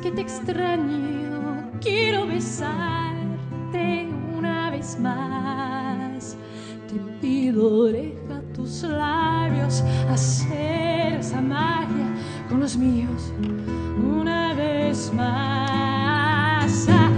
que te extraño, quiero besarte una vez más. Te pido, deja tus labios hacer esa magia con los míos una vez más.